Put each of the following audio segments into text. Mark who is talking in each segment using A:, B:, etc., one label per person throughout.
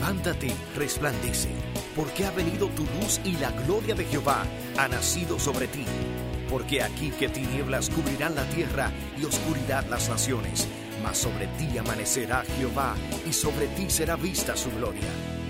A: Levántate, resplandece, porque ha venido tu luz y la gloria de Jehová ha nacido sobre ti. Porque aquí que tinieblas cubrirán la tierra y oscuridad las naciones, mas sobre ti amanecerá Jehová y sobre ti será vista su gloria.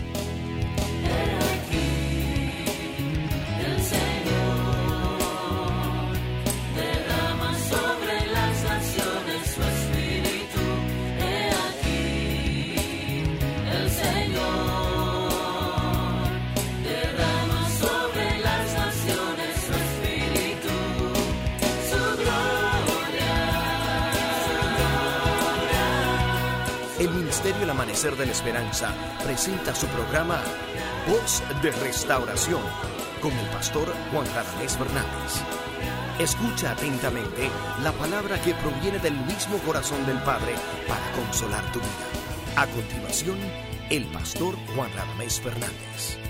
A: El Ministerio El Amanecer de la Esperanza presenta su programa Voz de Restauración con el pastor Juan Radamés Fernández. Escucha atentamente la palabra que proviene del mismo corazón del Padre para consolar tu vida. A continuación, el pastor Juan Radamés Fernández.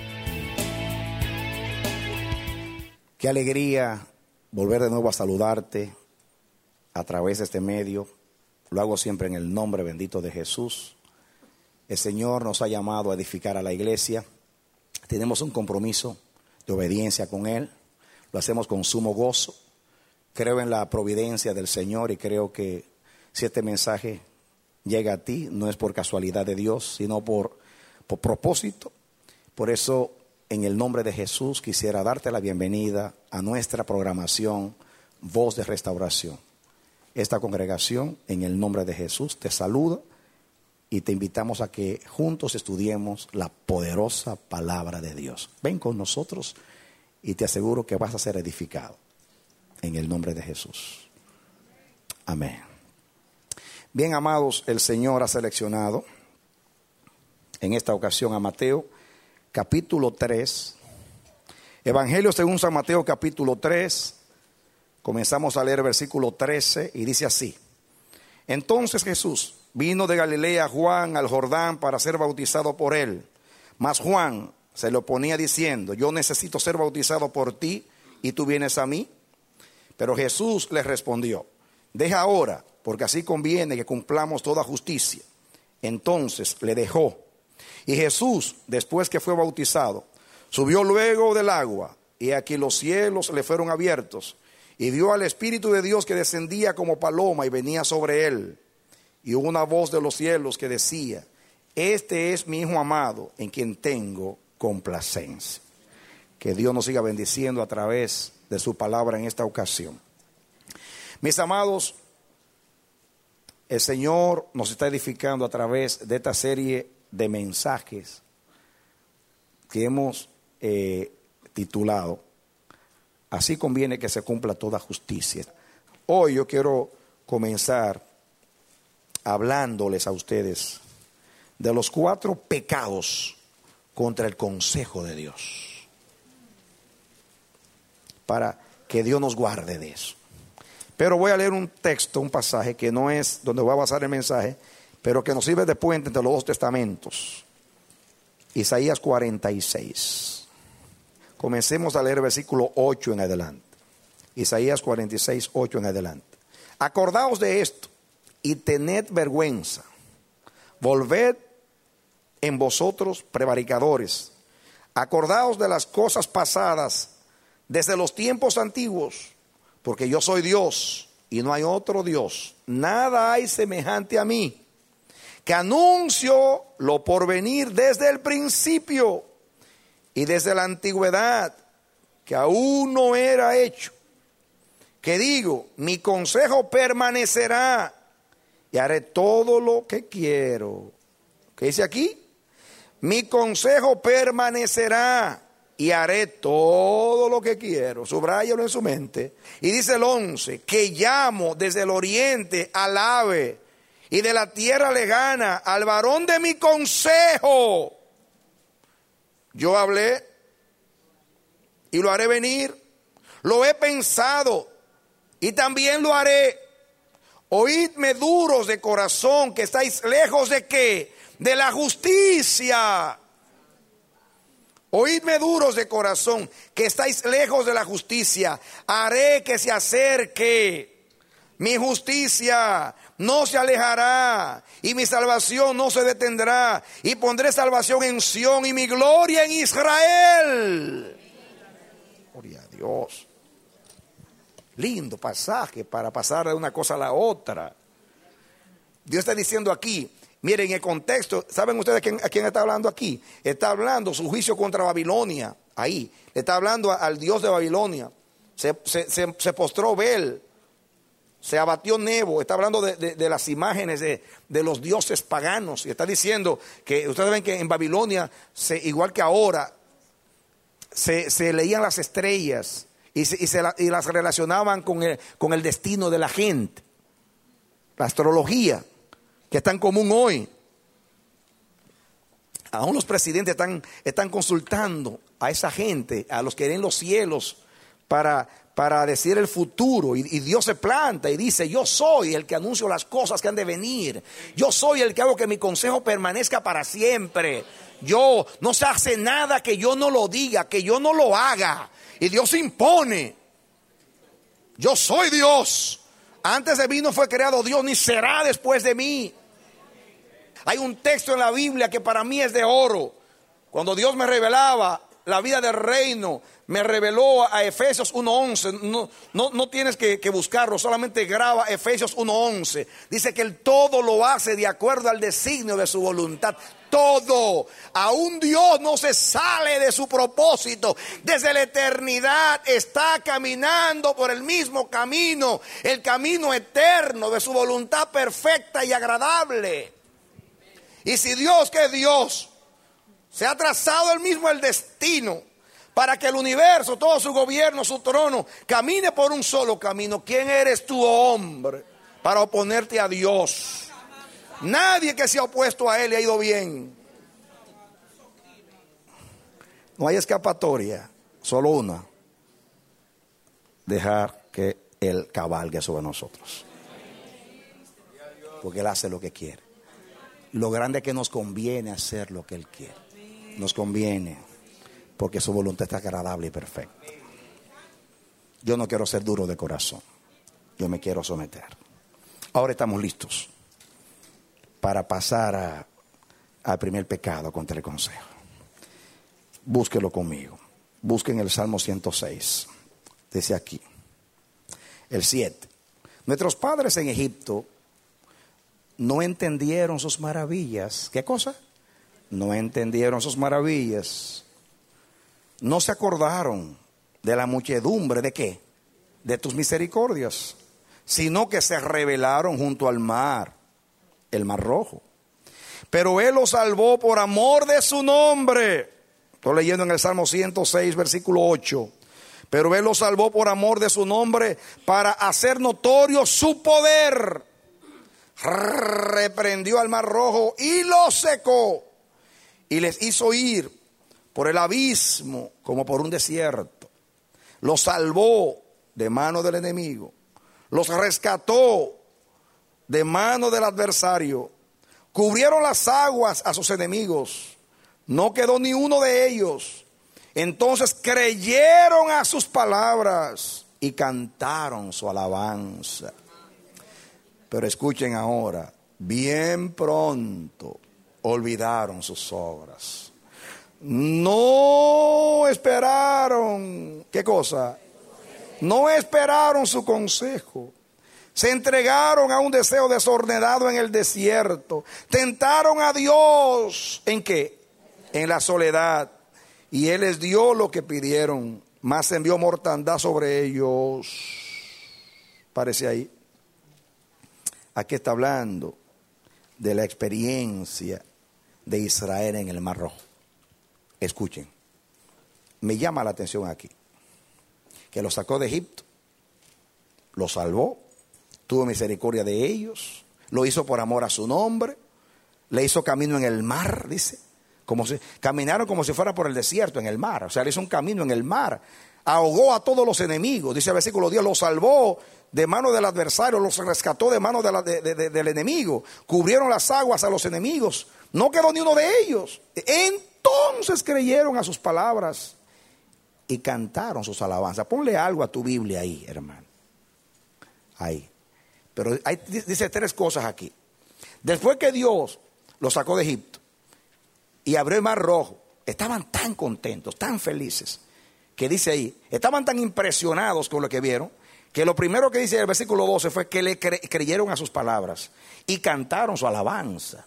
B: Qué alegría volver de nuevo a saludarte a través de este medio. Lo hago siempre en el nombre bendito de Jesús. El Señor nos ha llamado a edificar a la iglesia. Tenemos un compromiso de obediencia con Él. Lo hacemos con sumo gozo. Creo en la providencia del Señor y creo que si este mensaje llega a ti, no es por casualidad de Dios, sino por propósito. Por eso, en el nombre de Jesús, quisiera darte la bienvenida a nuestra programación Voz de Restauración. Esta congregación, en el nombre de Jesús, te saluda y te invitamos a que juntos estudiemos la poderosa palabra de Dios. Ven con nosotros y te aseguro que vas a ser edificado en el nombre de Jesús. Amén. Bien, amados, el Señor ha seleccionado en esta ocasión a Mateo, capítulo 3. Evangelio según San Mateo, capítulo 3. Comenzamos a leer el versículo 13 y dice así: Entonces Jesús vino de Galilea a Juan al Jordán para ser bautizado por él. Mas Juan se le oponía diciendo: Yo necesito ser bautizado por ti y tú vienes a mí. Pero Jesús le respondió: Deja ahora, porque así conviene que cumplamos toda justicia. Entonces le dejó. Y Jesús, después que fue bautizado, subió luego del agua, y aquí los cielos le fueron abiertos. Y vio al Espíritu de Dios que descendía como paloma y venía sobre él. Y hubo una voz de los cielos que decía: Este es mi Hijo amado, en quien tengo complacencia. Que Dios nos siga bendiciendo a través de su palabra en esta ocasión. Mis amados, el Señor nos está edificando a través de esta serie de mensajes que hemos titulado Así conviene que se cumpla toda justicia. Hoy yo quiero comenzar hablándoles a ustedes de los 4 pecados contra el consejo de Dios, para que Dios nos guarde de eso. Pero voy a leer un texto, un pasaje que no es donde voy a basar el mensaje, pero que nos sirve de puente entre los 2 testamentos. Isaías 46. Comencemos a leer el versículo 8 en adelante. Isaías 46, 8 en adelante. Acordaos de esto y tened vergüenza. Volved en vosotros prevaricadores. Acordaos de las cosas pasadas desde los tiempos antiguos, porque yo soy Dios y no hay otro Dios. Nada hay semejante a mí, que anuncio lo porvenir desde el principio y desde la antigüedad, que aún no era hecho. Que digo, mi consejo permanecerá y haré todo lo que quiero. ¿Qué dice aquí? Mi consejo permanecerá y haré todo lo que quiero. Subráyalo en su mente. Y dice el 11, que llamo desde el oriente al ave y de la tierra lejana al varón de mi consejo. Yo hablé y lo haré venir. Lo he pensado y también lo haré. Oídme duros de corazón, que estáis lejos de ¿qué? De la justicia. Oídme duros de corazón, que estáis lejos de la justicia. Haré que se acerque Mi justicia no se alejará y mi salvación no se detendrá. Y pondré salvación en Sión y mi gloria en Israel. Gloria a Dios. Lindo pasaje para pasar de una cosa a la otra. Dios está diciendo aquí, miren el contexto, ¿saben ustedes a quién está hablando aquí? Está hablando su juicio contra Babilonia, ahí. Le está hablando al Dios de Babilonia. Se postró Bel, se abatió Nebo. Está hablando de las imágenes de los dioses paganos. Y está diciendo que ustedes ven que en Babilonia, igual que ahora, se leían las estrellas y las relacionaban con el destino de la gente. La astrología, que es tan común hoy. Aún los presidentes están consultando a esa gente, a los que ven los cielos, para decir el futuro. Y Dios se planta y dice: yo soy el que anuncio las cosas que han de venir. Yo soy el que hago que mi consejo permanezca para siempre. Yo no se hace nada que yo no lo diga, que yo no lo haga. Y Dios impone. Yo soy Dios. Antes de mí no fue creado Dios, ni será después de mí. Hay un texto en la Biblia que para mí es de oro. Cuando Dios me revelaba la vida del reino, me reveló a Efesios 1:11. No tienes que buscarlo, solamente graba Efesios 1:11. Dice que Él todo lo hace de acuerdo al designio de su voluntad. Todo. Aún Dios no se sale de su propósito. Desde la eternidad está caminando por el mismo camino, el camino eterno de su voluntad perfecta y agradable. Y si Dios, que es Dios, se ha trazado él mismo el destino para que el universo, todo su gobierno, su trono, camine por un solo camino, ¿quién eres tú, hombre, para oponerte a Dios? Nadie que se ha opuesto a él le ha ido bien. No hay escapatoria, solo una: dejar que él cabalgue sobre nosotros, porque él hace lo que quiere. Lo grande es que nos conviene hacer lo que él quiere. Nos conviene, porque su voluntad está agradable y perfecta. Yo no quiero ser duro de corazón, yo me quiero someter. Ahora estamos listos para pasar al primer pecado contra el consejo. Búsquelo conmigo. Busquen el Salmo 106. Dice aquí, el 7. Nuestros padres en Egipto no entendieron sus maravillas. ¿Qué cosa? No entendieron sus maravillas. No se acordaron de la muchedumbre de ¿qué? De tus misericordias, sino que se rebelaron junto al mar, el mar rojo. Pero él los salvó por amor de su nombre. Estoy leyendo en el Salmo 106, versículo 8. Pero él los salvó por amor de su nombre, para hacer notorio su poder. Reprendió al mar rojo y lo secó, y les hizo ir por el abismo como por un desierto. Los salvó de mano del enemigo, los rescató de mano del adversario. Cubrieron las aguas a sus enemigos, no quedó ni uno de ellos. Entonces creyeron a sus palabras y cantaron su alabanza. Pero escuchen ahora, bien pronto olvidaron sus obras. No esperaron, ¿qué cosa? No esperaron su consejo. Se entregaron a un deseo desordenado en el desierto. Tentaron a Dios, ¿en qué? En la soledad. Y Él les dio lo que pidieron, mas envió mortandad sobre ellos. Parece ahí. Aquí está hablando de la experiencia de Israel en el Mar Rojo. Escuchen, me llama la atención aquí, que los sacó de Egipto, los salvó, tuvo misericordia de ellos, lo hizo por amor a su nombre, le hizo camino en el mar, dice, caminaron como si fuera por el desierto en el mar, o sea, le hizo un camino en el mar, ahogó a todos los enemigos, dice el versículo 10, los salvó de mano del adversario, los rescató de mano del enemigo, cubrieron las aguas a los enemigos, no quedó ni uno de ellos. Entonces creyeron a sus palabras y cantaron sus alabanzas. Ponle algo a tu Biblia ahí, hermano. Ahí. Pero dice 3 cosas aquí. Después que Dios los sacó de Egipto y abrió el mar rojo, estaban tan contentos, tan felices, que dice ahí, estaban tan impresionados con lo que vieron, que lo primero que dice en el versículo 12 fue que le creyeron a sus palabras y cantaron su alabanza.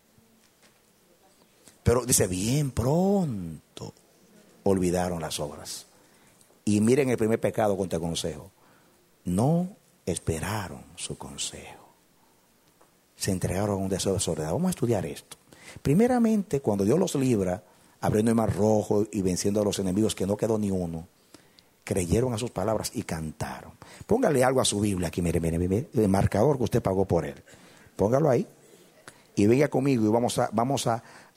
B: Pero dice, bien pronto olvidaron las obras. Y miren el primer pecado contra el consejo. No esperaron su consejo. Se entregaron a un deseo de soledad. Vamos a estudiar esto. Primeramente, cuando Dios los libra, abriendo el mar rojo y venciendo a los enemigos, que no quedó ni uno, creyeron a sus palabras y cantaron. Póngale algo a su Biblia aquí, mire, el marcador que usted pagó por él. Póngalo ahí y venga conmigo y vamos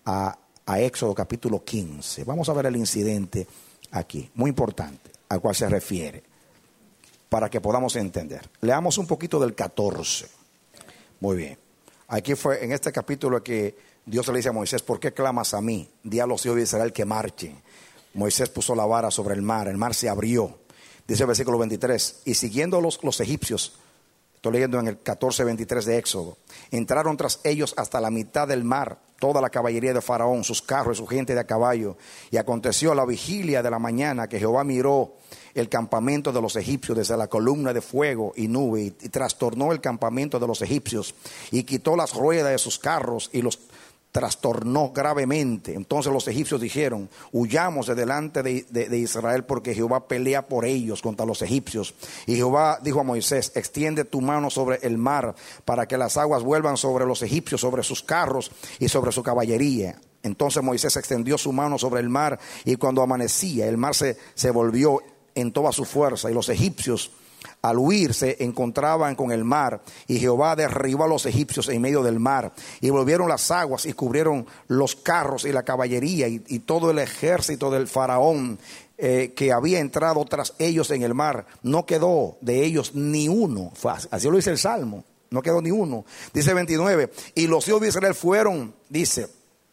B: a Éxodo capítulo 15. Vamos a ver el incidente aquí, muy importante, al cual se refiere, para que podamos entender. Leamos un poquito del 14. Muy bien. Aquí fue en este capítulo que Dios le dice a Moisés, ¿por qué clamas a mí? Di a los hijos de Israel que marchen. Moisés puso la vara sobre el mar se abrió. Dice el versículo 23, y siguiendo los egipcios, estoy leyendo en el 14:23 de Éxodo, entraron tras ellos hasta la mitad del mar, toda la caballería de Faraón, sus carros y su gente de a caballo. Y aconteció a la vigilia de la mañana que Jehová miró el campamento de los egipcios desde la columna de fuego y nube, y trastornó el campamento de los egipcios, y quitó las ruedas de sus carros y los trastornó gravemente. Entonces los egipcios dijeron, huyamos de delante de Israel, porque Jehová pelea por ellos contra los egipcios. Y Jehová dijo a Moisés, extiende tu mano sobre el mar, para que las aguas vuelvan sobre los egipcios, sobre sus carros y sobre su caballería. Entonces Moisés extendió su mano sobre el mar, y cuando amanecía el mar se volvió en toda su fuerza, y los egipcios al huir se encontraban con el mar, y Jehová derribó a los egipcios en medio del mar, y volvieron las aguas y cubrieron los carros y la caballería y todo el ejército del faraón que había entrado tras ellos en el mar. No quedó de ellos ni uno. Así lo dice el Salmo, no quedó ni uno. Dice 29, y los hijos de Israel fueron, dice,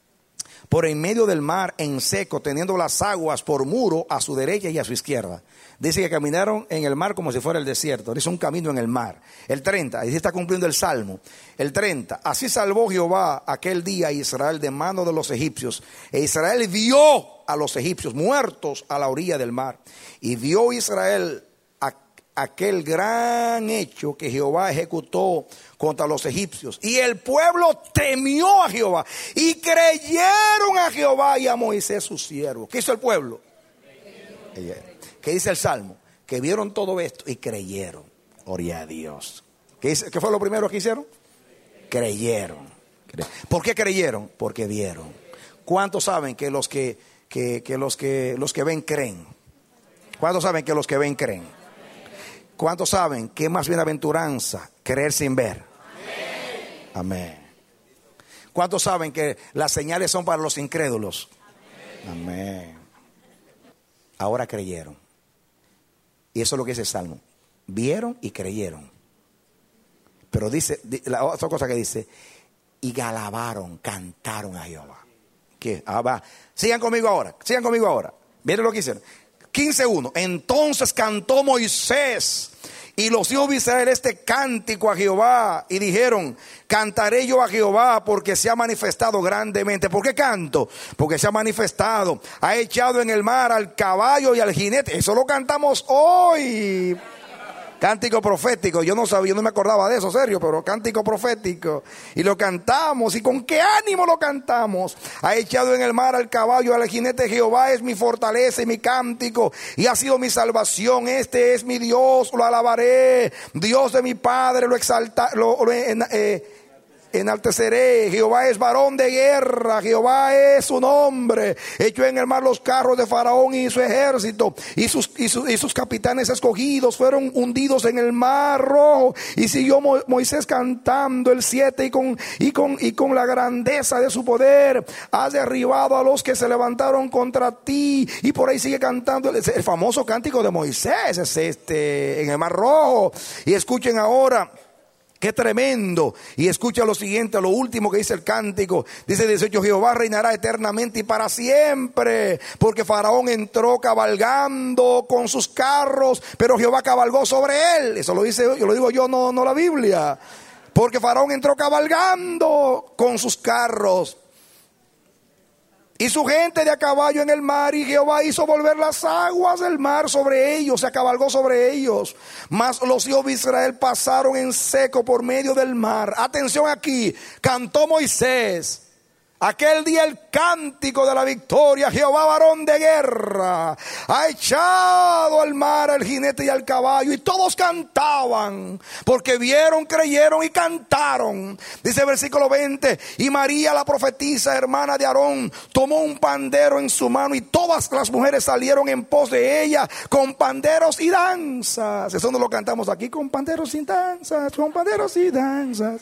B: por en medio del mar en seco, teniendo las aguas por muro a su derecha y a su izquierda. Dice que caminaron en el mar como si fuera el desierto. Dice un camino en el mar. El 30, ahí está cumpliendo el Salmo. El 30, así salvó Jehová aquel día a Israel de mano de los egipcios. E Israel vio a los egipcios muertos a la orilla del mar. Y vio Israel aquel gran hecho que Jehová ejecutó contra los egipcios. Y el pueblo temió a Jehová y creyeron a Jehová y a Moisés su siervo. ¿Qué hizo el pueblo? ¿Qué dice el Salmo? Que vieron todo esto y creyeron. Gloria a Dios. ¿Qué fue lo primero que hicieron? Creyeron. ¿Por qué creyeron? Porque vieron. ¿Cuántos saben que los que ven creen? ¿Cuántos saben que los que ven creen? ¿Cuántos saben que es más bienaventuranza creer sin ver? Amén. ¿Cuántos saben que las señales son para los incrédulos? Amén. Ahora creyeron. Y eso es lo que dice el Salmo. Vieron y creyeron. Pero dice, la otra cosa que dice, y alabaron, cantaron a Jehová. ¿Qué? Sigan conmigo ahora. Miren lo que hicieron. 15:1. Entonces cantó Moisés y los hijos de Israel este cántico a Jehová, y dijeron, cantaré yo a Jehová porque se ha manifestado grandemente. ¿Por qué canto? Porque se ha manifestado, ha echado en el mar al caballo y al jinete. Eso lo cantamos hoy. Cántico profético, yo no sabía, no me acordaba de eso, serio, pero cántico profético. Y lo cantamos, y con qué ánimo lo cantamos. Ha echado en el mar al caballo, al jinete. Jehová es mi fortaleza y mi cántico, y ha sido mi salvación. Este es mi Dios, lo alabaré. Dios de mi Padre, lo enalteceré. Jehová es varón de guerra, Jehová es su nombre. Echó en el mar los carros de Faraón y su ejército, y sus capitanes escogidos fueron hundidos en el mar rojo. Y siguió Moisés cantando el 7, y con la grandeza de su poder has derribado a los que se levantaron contra ti. Y por ahí sigue cantando el famoso cántico de Moisés, es en el mar rojo. Y escuchen ahora Qué tremendo. Y escucha lo siguiente, lo último que dice el cántico. Dice 18, Jehová reinará eternamente y para siempre, porque Faraón entró cabalgando con sus carros, pero Jehová cabalgó sobre él. Eso lo dice, yo lo digo yo, no la Biblia. Porque Faraón entró cabalgando con sus carros y su gente de a caballo en el mar, y Jehová hizo volver las aguas del mar sobre ellos, se cabalgó sobre ellos. Mas los hijos de Israel pasaron en seco por medio del mar. Atención aquí, cantó Moisés aquel día el cántico de la victoria. Jehová varón de guerra ha echado al mar al jinete y al caballo, y todos cantaban porque vieron, creyeron y cantaron. Dice el versículo 20, y María la profetisa, hermana de Aarón, tomó un pandero en su mano, y todas las mujeres salieron en pos de ella con panderos y danzas. Eso no lo cantamos aquí, con panderos y danzas, con panderos y danzas.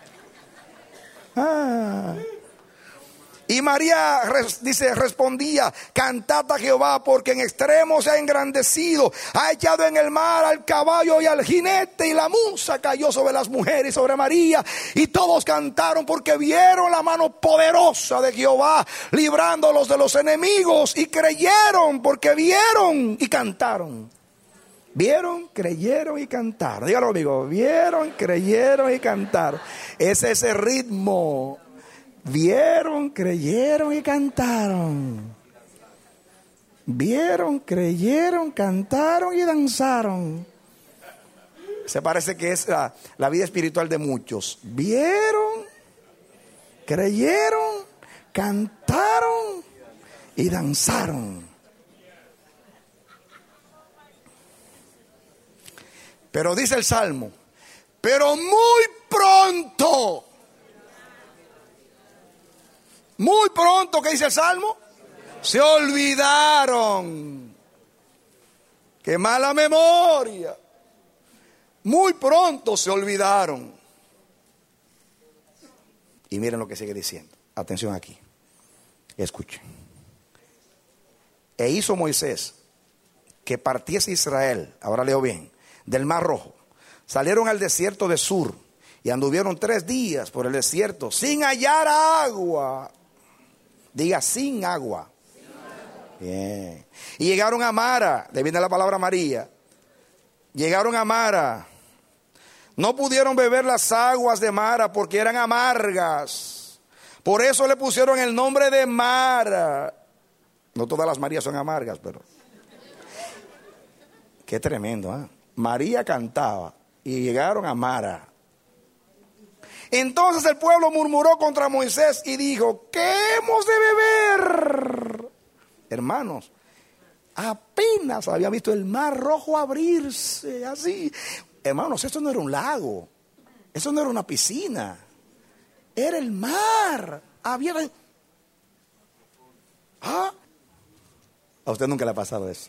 B: Y María dice, respondía, cantad a Jehová, porque en extremo se ha engrandecido, ha echado en el mar al caballo y al jinete, y la musa cayó sobre las mujeres y sobre María, y todos cantaron porque vieron la mano poderosa de Jehová librándolos de los enemigos, y creyeron porque vieron y cantaron. Vieron, creyeron y cantaron. Dígalo, amigo, vieron, creyeron y cantaron. Es ese ritmo. Vieron, creyeron y cantaron. Vieron, creyeron, cantaron y danzaron. Se parece que es la vida espiritual de muchos. Vieron, creyeron, cantaron y danzaron. Pero dice el Salmo, pero muy pronto. Muy pronto, ¿qué dice el Salmo? Se olvidaron. Qué mala memoria. Muy pronto se olvidaron. Y miren lo que sigue diciendo. Atención aquí. Escuchen. E hizo Moisés que partiese Israel, ahora leo bien, del Mar Rojo. Salieron al desierto de Sur y anduvieron 3 días por el desierto sin hallar agua. Diga, sin agua. Bien. Y llegaron a Mara, de viene la palabra María. Llegaron a Mara. No pudieron beber las aguas de Mara porque eran amargas. Por eso le pusieron el nombre de Mara. No todas las Marías son amargas, pero qué tremendo, ¿eh? María cantaba y llegaron a Mara. Entonces el pueblo murmuró contra Moisés y dijo, ¿qué hemos de beber? Hermanos, apenas había visto el Mar Rojo abrirse así. Hermanos, esto no era un lago, eso no era una piscina, era el mar. Había... ¿Ah? A usted nunca le ha pasado eso.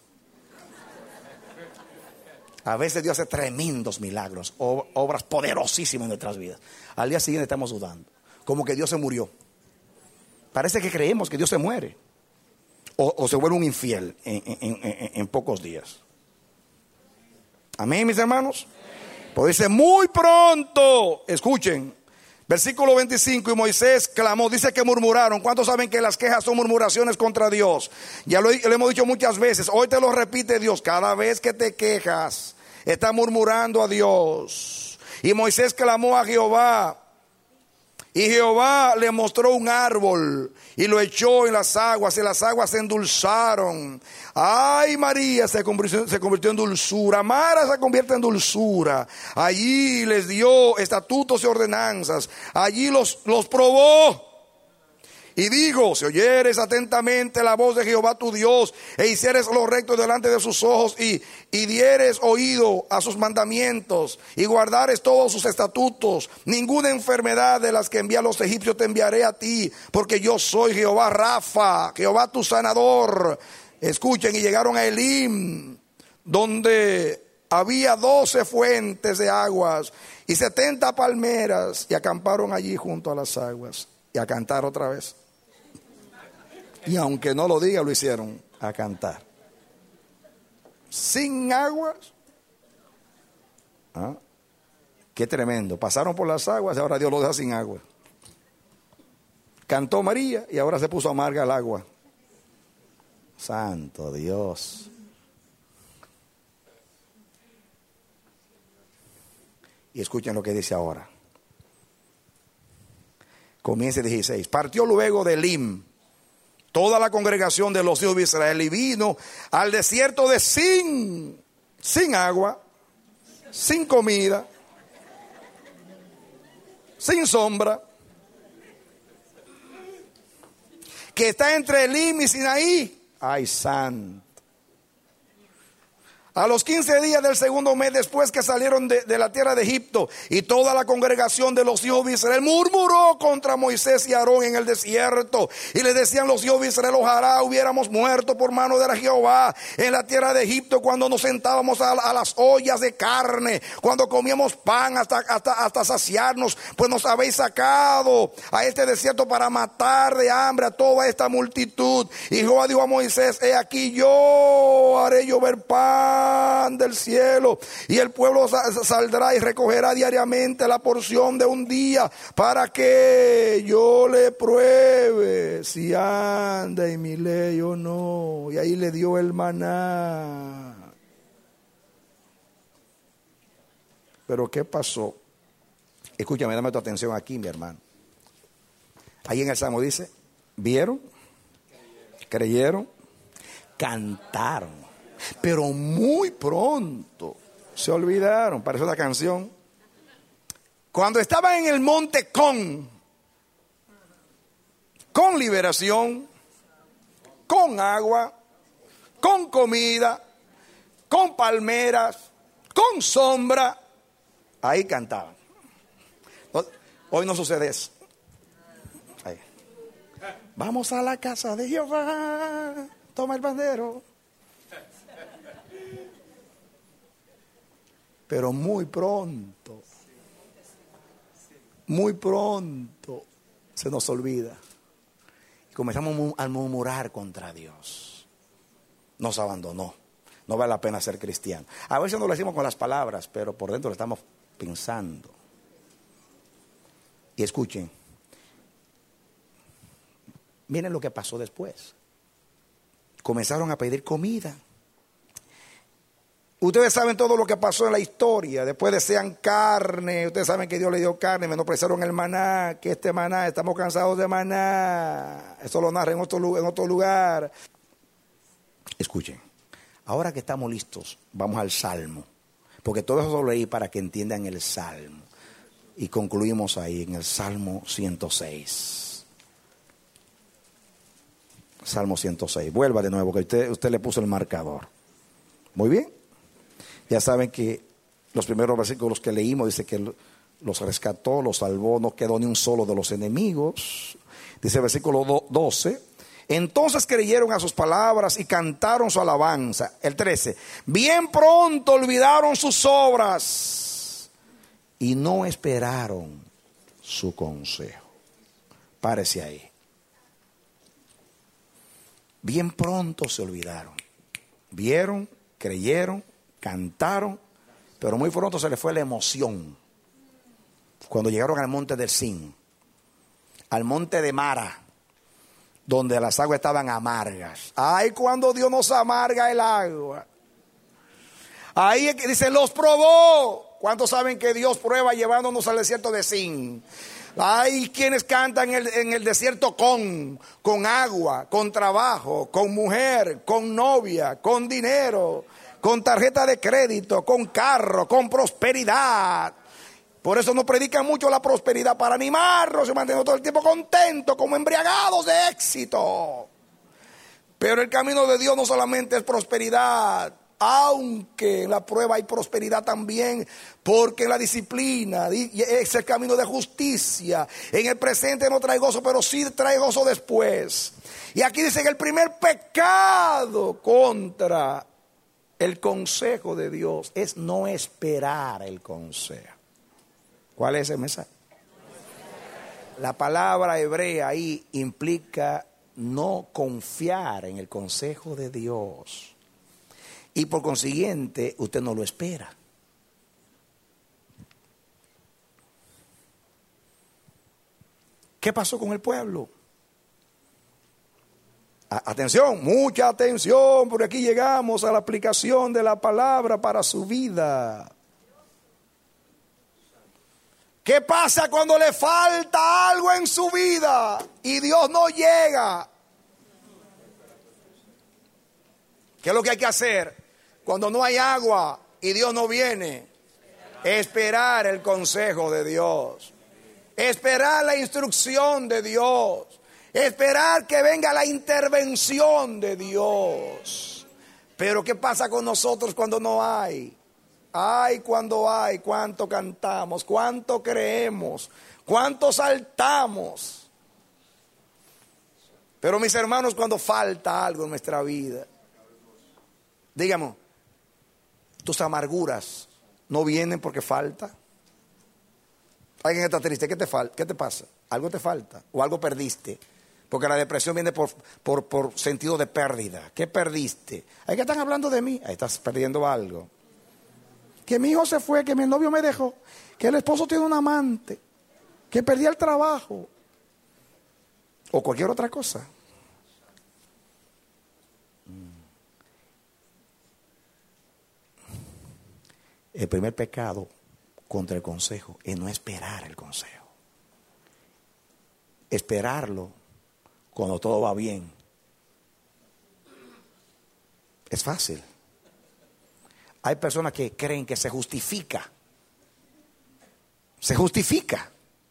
B: A veces Dios hace tremendos milagros, obras poderosísimas en nuestras vidas. Al día siguiente estamos dudando, como que Dios se murió. Parece que creemos que Dios se muere o se vuelve un infiel en pocos días. Amén, mis hermanos. Pues dice, muy pronto, escuchen, versículo 25, y Moisés clamó, dice que murmuraron. ¿Cuántos saben que las quejas son murmuraciones contra Dios? Ya lo hemos dicho muchas veces, hoy te lo repite Dios, cada vez que te quejas, está murmurando a Dios. Y Moisés clamó a Jehová, y Jehová le mostró un árbol y lo echó en las aguas, y las aguas se endulzaron. Ay, María se convirtió en dulzura, Mara se convierte en dulzura. Allí les dio estatutos y ordenanzas, allí los probó. Y digo, si oyeres atentamente la voz de Jehová tu Dios, e hicieres lo recto delante de sus ojos, y dieres oído a sus mandamientos, y guardares todos sus estatutos, ninguna enfermedad de las que envía a los egipcios te enviaré a ti, porque yo soy Jehová Rafa, Jehová tu sanador. Escuchen, y llegaron a Elim, donde había 12 fuentes de aguas, y 70 palmeras, y acamparon allí junto a las aguas, y a cantar otra vez. Y aunque no lo diga, lo hicieron a cantar. Sin aguas. Qué tremendo. Pasaron por las aguas y ahora Dios los deja sin agua. Cantó María y ahora se puso amarga el agua. Santo Dios. Y escuchen lo que dice ahora. Comienza el 16. Partió luego de Elim toda la congregación de los hijos de Israel y vino al desierto de Sin, sin agua, sin comida, sin sombra, que está entre Elim y Sinaí. Ay, santo. A los 15 días del segundo mes después que salieron de la tierra de Egipto, y toda la congregación de los hijos de Israel murmuró contra Moisés y Aarón en el desierto. Y le decían los hijos de Israel: ojalá hubiéramos muerto por mano de Jehová en la tierra de Egipto, cuando nos sentábamos a las ollas de carne, cuando comíamos pan hasta saciarnos, pues nos habéis sacado a este desierto para matar de hambre a toda esta multitud. Y Jehová dijo a Moisés: he aquí, yo haré llover pan del cielo, y el pueblo saldrá y recogerá diariamente la porción de un día, para que yo le pruebe si anda en mi ley o no. Y ahí le dio el maná. Pero ¿qué pasó? Escúchame, dame tu atención aquí, mi hermano. Ahí en el Salmo dice: vieron, creyeron, cantaron, pero muy pronto se olvidaron. Parece una canción. Cuando estaban en el monte con liberación, con agua, con comida, con palmeras, con sombra, ahí cantaban. Hoy no sucede eso. Ahí. Vamos a la casa de Jehová, toma el bandero. Pero muy pronto se nos olvida. Y comenzamos a murmurar contra Dios. Nos abandonó. No vale la pena ser cristiano. A veces no lo decimos con las palabras, pero por dentro lo estamos pensando. Y escuchen. Miren lo que pasó después. Comenzaron a pedir comida. Ustedes saben todo lo que pasó en la historia. Después desean carne. Ustedes saben que Dios le dio carne. Menospreciaron el maná. Que este maná, estamos cansados de maná. Eso lo narra en otro lugar. Escuchen. Ahora que estamos listos, vamos al Salmo. Porque todo eso lo leí para que entiendan el Salmo. Y concluimos ahí en el Salmo 106. Salmo 106. Vuelva de nuevo, que usted le puso el marcador. Muy bien. Ya saben que los primeros versículos que leímos dice que los rescató, los salvó, no quedó ni un solo de los enemigos. Dice el versículo 12: entonces creyeron a sus palabras y cantaron su alabanza. El 13: bien pronto olvidaron sus obras y no esperaron su consejo. Párese ahí. Bien pronto se olvidaron. Vieron, creyeron, cantaron, pero muy pronto se les fue la emoción. Cuando llegaron al monte del Sin, al monte de Mara, donde las aguas estaban amargas. Ay, cuando Dios nos amarga el agua. Ahí dice: los probó. ¿Cuántos saben que Dios prueba llevándonos al desierto de Sin? Hay quienes cantan en el desierto con agua, con trabajo, con mujer, con novia, con dinero, con tarjeta de crédito, con carro, con prosperidad. Por eso nos predican mucho la prosperidad, para animarnos y mantenernos todo el tiempo contentos, como embriagados de éxito. Pero el camino de Dios no solamente es prosperidad, aunque en la prueba hay prosperidad también, porque en la disciplina es el camino de justicia. En el presente no trae gozo, pero sí trae gozo después. Y aquí dice que el primer pecado contra el consejo de Dios es no esperar el consejo. ¿Cuál es el mensaje? La palabra hebrea ahí implica no confiar en el consejo de Dios. Y por consiguiente, usted no lo espera. ¿Qué pasó con el pueblo? Atención, mucha atención, porque aquí llegamos a la aplicación de la palabra para su vida. ¿Qué pasa cuando le falta algo en su vida y Dios no llega? ¿Qué es lo que hay que hacer cuando no hay agua y Dios no viene? Esperar el consejo de Dios. Esperar la instrucción de Dios. Esperar que venga la intervención de Dios. Pero ¿qué pasa con nosotros cuando no hay? Ay, cuando hay, cuánto cantamos, cuánto creemos, cuánto saltamos. Pero mis hermanos, cuando falta algo en nuestra vida, dígame, tus amarguras no vienen porque falta. Alguien está triste, ¿qué te falta? ¿Qué te pasa? Algo te falta o algo perdiste. Porque la depresión viene por sentido de pérdida. ¿Qué perdiste? Ahí que están hablando de mí, ahí estás perdiendo algo. Que mi hijo se fue, que mi novio me dejó, que el esposo tiene un amante, que perdí el trabajo o cualquier otra cosa. El primer pecado contra el consejo es no esperar el consejo. Esperarlo cuando todo va bien es fácil. Hay personas que creen que se justifica. Se justifica.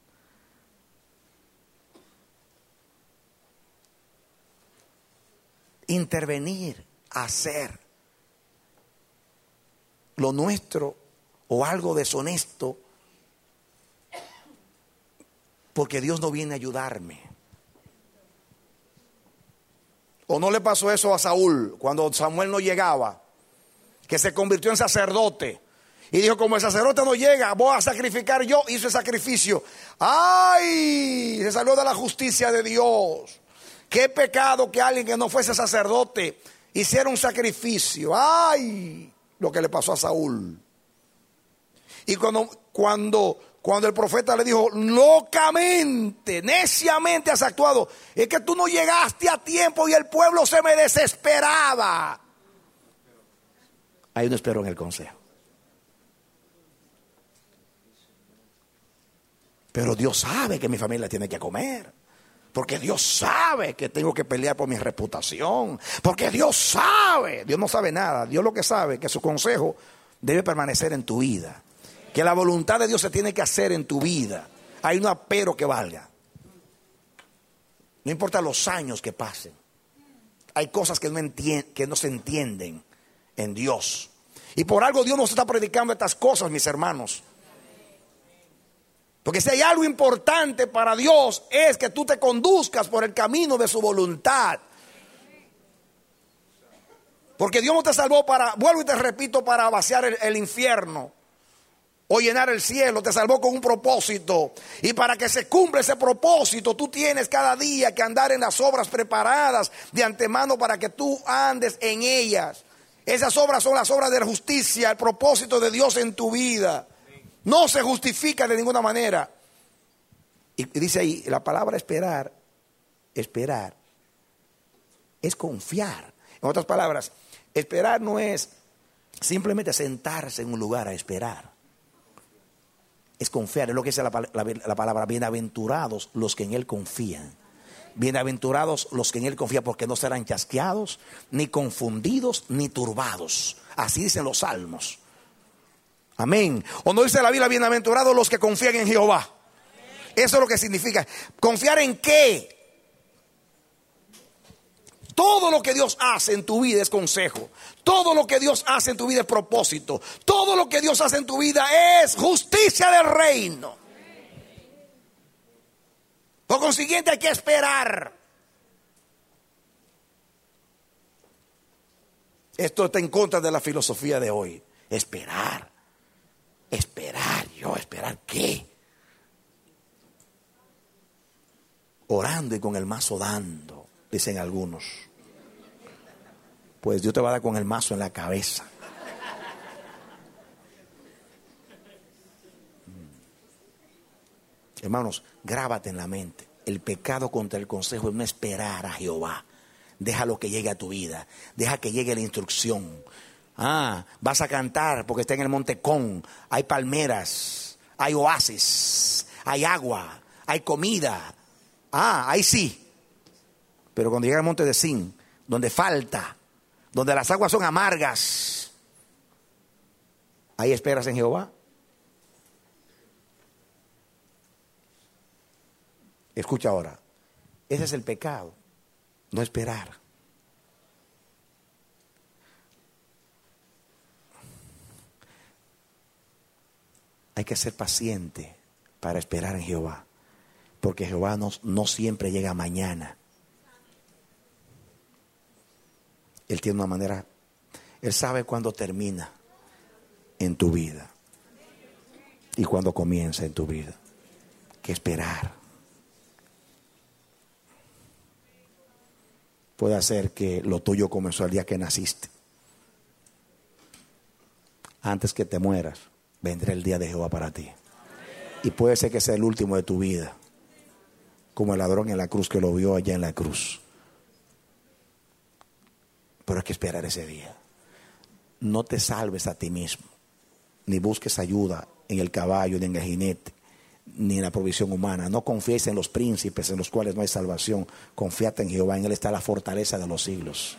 B: Intervenir, hacer lo nuestro o algo deshonesto porque Dios no viene a ayudarme. ¿O no le pasó eso a Saúl cuando Samuel no llegaba? Que se convirtió en sacerdote y dijo, como el sacerdote no llega, voy a sacrificar yo. Hizo el sacrificio. ¡Ay! Se salió de la justicia de Dios. Qué pecado que alguien que no fuese sacerdote hiciera un sacrificio. ¡Ay! Lo que le pasó a Saúl. Y cuando el profeta le dijo, locamente, neciamente has actuado, es que tú no llegaste a tiempo y el pueblo se me desesperaba. Ahí no espero en el consejo. Pero Dios sabe que mi familia tiene que comer. Porque Dios sabe que tengo que pelear por mi reputación. Porque Dios sabe. Dios no sabe nada. Dios lo que sabe es que su consejo debe permanecer en tu vida. Que la voluntad de Dios se tiene que hacer en tu vida. Hay un pero que valga. No importa los años que pasen. Hay cosas que no se entienden en Dios. Y por algo Dios nos está predicando estas cosas, mis hermanos. Porque si hay algo importante para Dios es que tú te conduzcas por el camino de su voluntad. Porque Dios no te salvó vuelvo y te repito, para vaciar el infierno o llenar el cielo. Te salvó con un propósito. Y para que se cumpla ese propósito, tú tienes cada día que andar en las obras preparadas de antemano para que tú andes en ellas. Esas obras son las obras de la justicia, el propósito de Dios en tu vida. No se justifica de ninguna manera. Y dice ahí, la palabra esperar es confiar. En otras palabras, esperar no es simplemente sentarse en un lugar a esperar. Es confiar, es lo que dice la palabra, bienaventurados los que en Él confían. Bienaventurados los que en Él confían, porque no serán chasqueados, ni confundidos, ni turbados. Así dicen los salmos. Amén. ¿O no dice la Biblia, bienaventurados los que confían en Jehová? Eso es lo que significa. ¿Confiar en qué? Todo lo que Dios hace en tu vida es consejo. Todo lo que Dios hace en tu vida es propósito. Todo lo que Dios hace en tu vida es justicia del reino. Por consiguiente hay que esperar. Esto está en contra de la filosofía de hoy. Esperar. ¿Esperar qué? Orando y con el mazo dando, dicen algunos. Pues Dios te va a dar con el mazo en la cabeza. Hermanos, grábate en la mente. El pecado contra el consejo es no esperar a Jehová. Déjalo que llegue a tu vida. Deja que llegue la instrucción. Vas a cantar porque está en el monte Con. Hay palmeras, hay oasis, hay agua, hay comida. Ahí sí. Pero cuando llega al monte de Sin, donde falta, donde las aguas son amargas, ¿ahí esperas en Jehová? Escucha ahora. Ese es el pecado. No esperar. Hay que ser paciente para esperar en Jehová. Porque Jehová no siempre llega mañana. Él tiene una manera. Él sabe cuándo termina en tu vida. Y cuándo comienza en tu vida. Que esperar. Puede ser que lo tuyo comenzó el día que naciste. Antes que te mueras, vendrá el día de Jehová para ti. Y puede ser que sea el último de tu vida. Como el ladrón en la cruz que lo vio allá en la cruz. Pero hay que esperar ese día. No te salves a ti mismo. Ni busques ayuda en el caballo, ni en el jinete, ni en la provisión humana. No confíes en los príncipes en los cuales no hay salvación. Confíate en Jehová, en Él está la fortaleza de los siglos.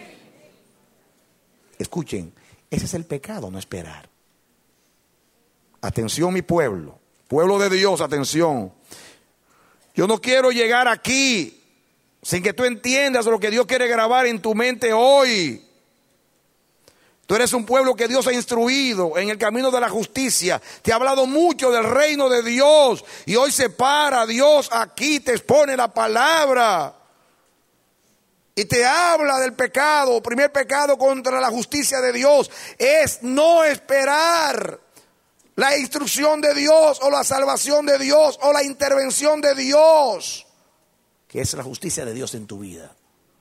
B: Escuchen, ese es el pecado, no esperar. Atención mi pueblo, pueblo de Dios, atención. Yo no quiero llegar aquí sin que tú entiendas lo que Dios quiere grabar en tu mente hoy. Tú eres un pueblo que Dios ha instruido en el camino de la justicia. Te ha hablado mucho del reino de Dios. Y hoy se para Dios aquí, te expone la palabra. Y te habla del pecado. Primer pecado contra la justicia de Dios es no esperar la instrucción de Dios o la salvación de Dios o la intervención de Dios, que es la justicia de Dios en tu vida.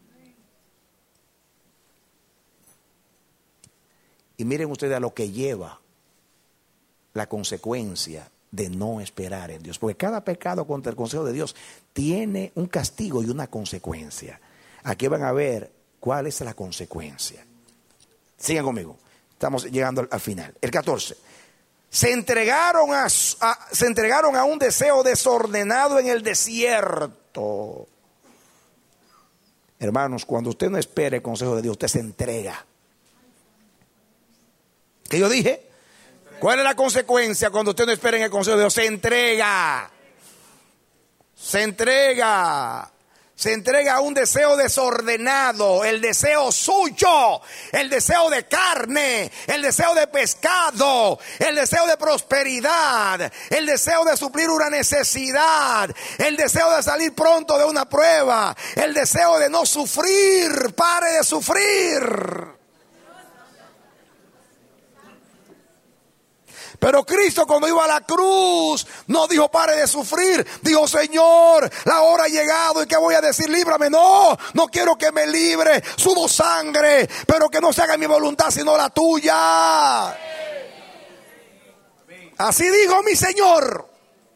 B: Y miren ustedes a lo que lleva la consecuencia de no esperar en Dios. Porque cada pecado contra el consejo de Dios tiene un castigo y una consecuencia. Aquí van a ver cuál es la consecuencia. Sigan conmigo. Estamos llegando al final. El 14. Se entregaron a un deseo desordenado en el desierto. Hermanos, cuando usted no espera el consejo de Dios, usted se entrega. ¿Qué yo dije? ¿Cuál es la consecuencia cuando usted no espera en el consejo de Dios? Se entrega. Se entrega. Se entrega a un deseo desordenado, el deseo suyo, el deseo de carne, el deseo de pescado, el deseo de prosperidad, el deseo de suplir una necesidad, el deseo de salir pronto de una prueba, el deseo de no sufrir, pare de sufrir. Pero Cristo cuando iba a la cruz no dijo pare de sufrir. Dijo Señor, la hora ha llegado y ¿qué voy a decir? Líbrame. No quiero que me libre. Sudo sangre, pero que no se haga mi voluntad sino la tuya. Así dijo mi Señor.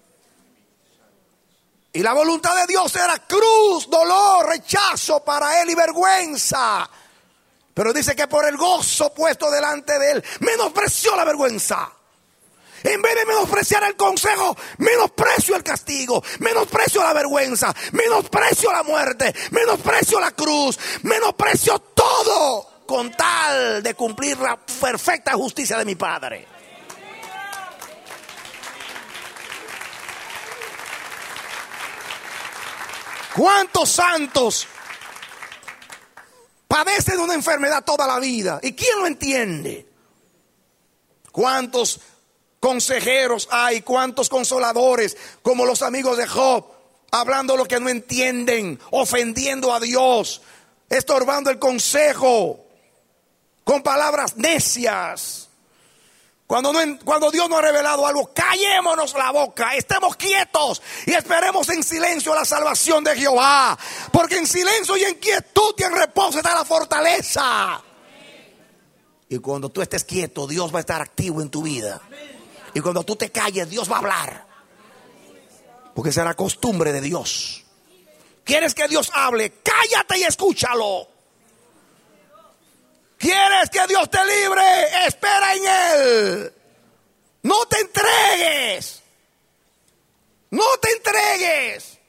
B: Y la voluntad de Dios era cruz, dolor, rechazo para Él y vergüenza. Pero dice que por el gozo puesto delante de Él menospreció la vergüenza. En vez de menospreciar el consejo, menosprecio el castigo, menosprecio la vergüenza, menosprecio la muerte, menosprecio la cruz, menosprecio todo con tal de cumplir la perfecta justicia de mi Padre. ¿Cuántos santos padecen de una enfermedad toda la vida? ¿Y quién lo entiende? ¿Cuántos consejeros hay, cuántos consoladores como los amigos de Job, hablando lo que no entienden, ofendiendo a Dios, estorbando el consejo con palabras necias? Cuando Dios nos ha revelado algo, callémonos la boca, estemos quietos y esperemos en silencio la salvación de Jehová, porque en silencio y en quietud y en reposo está la fortaleza. Y cuando tú estés quieto, Dios va a estar activo en tu vida. Y cuando tú te calles, Dios va a hablar. Porque esa es la costumbre de Dios. ¿Quieres que Dios hable? Cállate y escúchalo. ¿Quieres que Dios te libre? Espera en Él. No te entregues. No te entregues.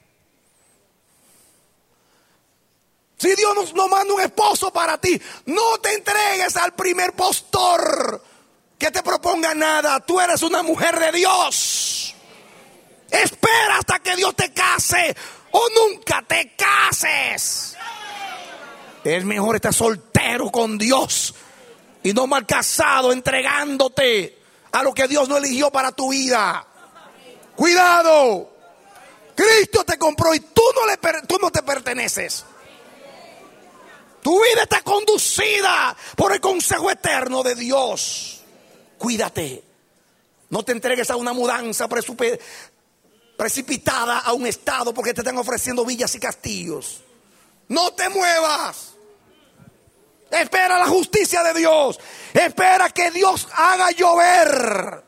B: Si Dios no manda un esposo para ti, no te entregues al primer postor que te proponga nada. Tú eres una mujer de Dios. Espera hasta que Dios te case o nunca te cases. Es mejor estar soltero con Dios y no mal casado, entregándote a lo que Dios no eligió para tu vida. Cuidado. Cristo te compró y tú no te perteneces. Tu vida está conducida por el consejo eterno de Dios. Cuídate. No te entregues a una mudanza precipitada a un estado porque te están ofreciendo villas y castillos. No te muevas. Espera la justicia de Dios. Espera que Dios haga llover.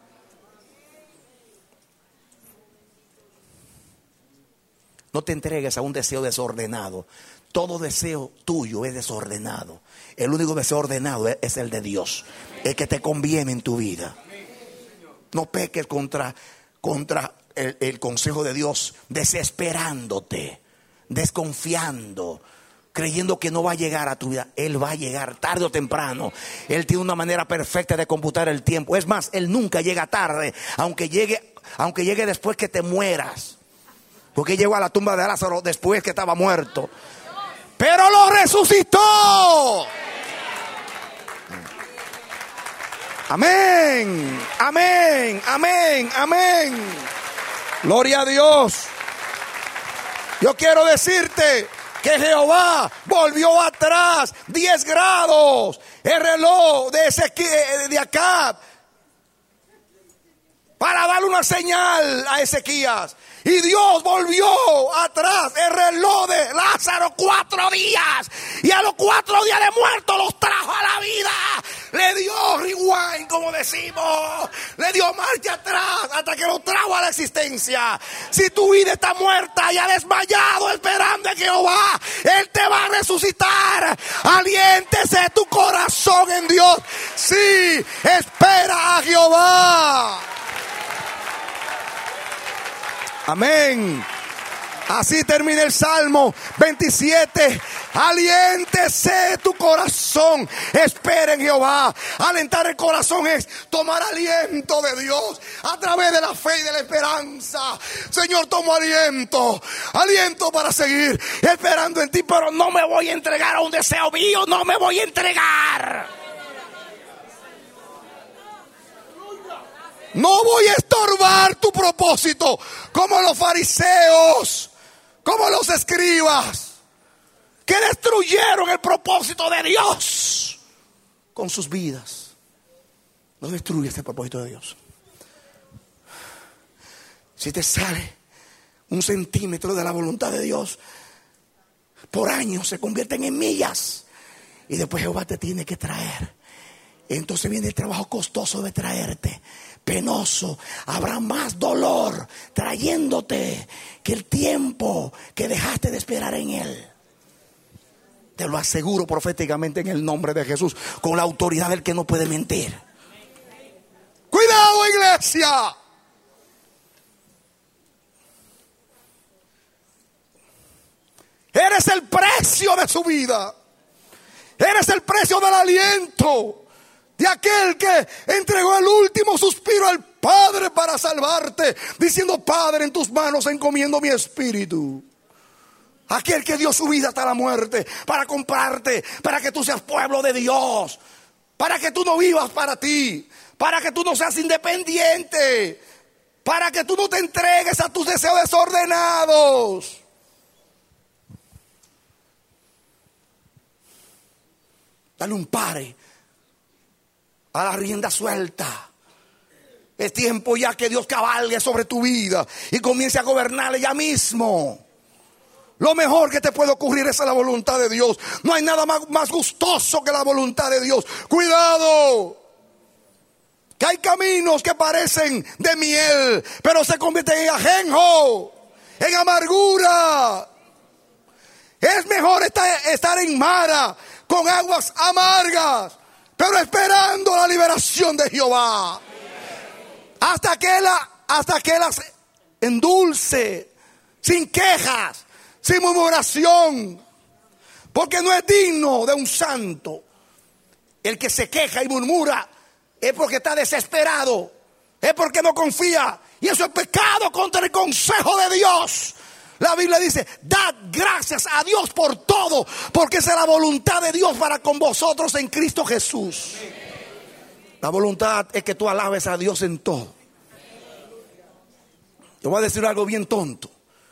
B: No te entregues a un deseo desordenado. Todo deseo tuyo es desordenado. El único deseo ordenado es el de Dios, el que te conviene en tu vida. No peques contra el consejo de Dios, desesperándote, desconfiando, creyendo que no va a llegar a tu vida. Él va a llegar tarde o temprano. Él tiene una manera perfecta de computar el tiempo. Es más, Él nunca llega tarde, aunque llegue después que te mueras. Porque llegó a la tumba de Lázaro después que estaba muerto, pero lo resucitó. Amén, amén, amén, amén. Gloria a Dios. Yo quiero decirte que Jehová volvió atrás 10 grados el reloj de Acab para darle una señal a Ezequías. Y Dios volvió atrás el reloj de Lázaro 4 días. Y a los 4 días de muerto los trajo a la vida. Le dio rewind, como decimos. Le dio marcha atrás hasta que lo trajo a la existencia. Si tu vida está muerta y ha desmayado esperando a Jehová, Él te va a resucitar. Aliéntese tu corazón en Dios. Sí, espera a Jehová. Amén. Así termina el Salmo 27. Aliéntese tu corazón. Espera en Jehová. Alentar el corazón es tomar aliento de Dios a través de la fe y de la esperanza. Señor, tomo aliento. Aliento para seguir esperando en ti. Pero no me voy a entregar a un deseo mío. No me voy a entregar. No voy a estorbar tu propósito como los fariseos, como los escribas, que destruyeron el propósito de Dios con sus vidas. No destruyas el propósito de Dios. Si te sale 1 centímetro de la voluntad de Dios, por años se convierten en millas. Y después Jehová te tiene que traer. Entonces viene el trabajo costoso de traerte. Penoso, habrá más dolor trayéndote que el tiempo que dejaste de esperar en Él. Te lo aseguro proféticamente en el nombre de Jesús, con la autoridad del que no puede mentir. Cuidado, iglesia. Eres el precio de su vida. Eres el precio del aliento de aquel que entregó el último suspiro al Padre para salvarte, diciendo: Padre, en tus manos encomiendo mi espíritu. Aquel que dio su vida hasta la muerte para comprarte, para que tú seas pueblo de Dios, para que tú no vivas para ti, para que tú no seas independiente, para que tú no te entregues a tus deseos desordenados. Dale un pare a la rienda suelta. Es tiempo ya que Dios cabalgue sobre tu vida y comience a gobernarle ya mismo. Lo mejor que te puede ocurrir es la voluntad de Dios. No hay nada más gustoso que la voluntad de Dios. Cuidado, que hay caminos que parecen de miel, pero se convierten en ajenjo. en amargura. Es mejor estar en Mara con aguas amargas, pero esperando la liberación de Jehová. Hasta que las endulce, sin quejas, sin murmuración. Porque no es digno de un santo. El que se queja y murmura es porque está desesperado, es porque no confía. Y eso es pecado contra el consejo de Dios. La Biblia dice: dad gracias a Dios por todo, porque esa es la voluntad de Dios para con vosotros en Cristo Jesús. La voluntad es que tú alabes a Dios en todo. Te voy a decir algo bien tonto.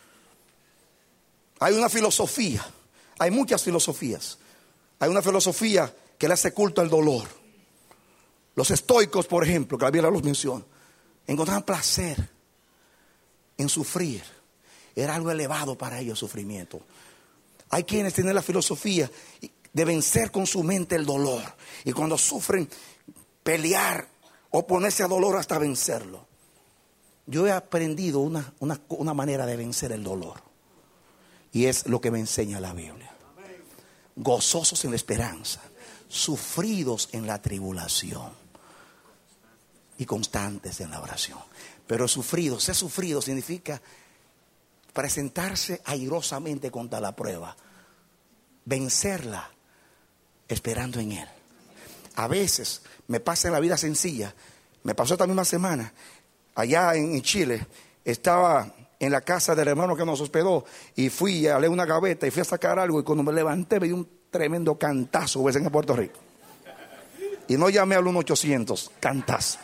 B: Hay una filosofía, hay muchas filosofías. Hay una filosofía que le hace culto al dolor. Los estoicos, por ejemplo, que la Biblia los menciona, encontraban placer en sufrir. Era algo elevado para ellos el sufrimiento. Hay quienes tienen la filosofía de vencer con su mente el dolor. Y cuando sufren, pelear, oponerse al dolor hasta vencerlo. Yo he aprendido una manera de vencer el dolor. Y es lo que me enseña la Biblia. Gozosos en la esperanza, sufridos en la tribulación y constantes en la oración. Pero ser sufrido significa presentarse airosamente contra la prueba, vencerla esperando en Él. A veces me pasa en la vida sencilla. Me pasó esta misma semana allá en Chile. Estaba en la casa del hermano que nos hospedó y fui a leer una gaveta y fui a sacar algo, y cuando me levanté me dio un tremendo cantazo, ves, en Puerto Rico. Y no llamé al 1-800, cantazo.